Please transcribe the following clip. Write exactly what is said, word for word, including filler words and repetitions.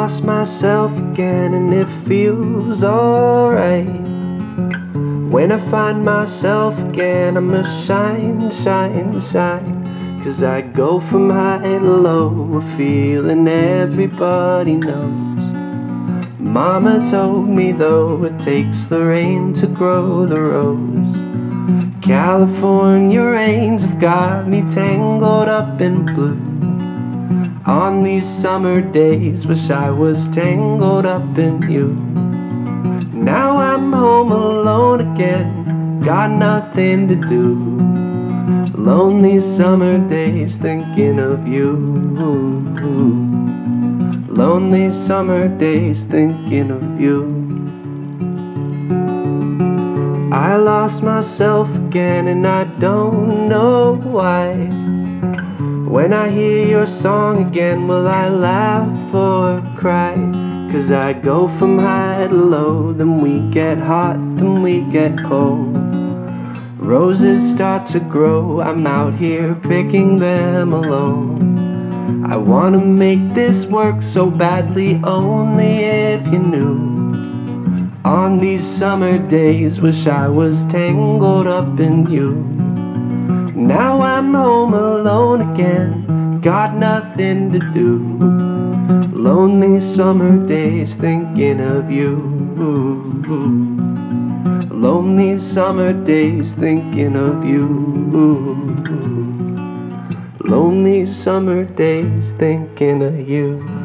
lost myself again and it feels alright. When I find myself again, I'ma shine, shine, shine. Cause I go from high to low, a feeling everybody knows. Mama told me though, it takes the rain to grow the rose. California rains have got me tangled up in blue. On these summer days, wish I was tangled up in you. Now I'm home alone again, got nothing to do. Lonely summer days thinking of you. Lonely summer days thinking of you. I lost myself again and I don't know why. When I hear your song again, will I laugh or cry? Cause I go from high to low, then we get hot, then we get cold. Roses start to grow, I'm out here picking them alone. I wanna make this work so badly, only if you knew. On these summer days, wish I was tangled up in you. Now I'm home alone again, got nothing to do. Lonely summer days thinking of you. Lonely summer days thinking of you. Lonely summer days thinking of you.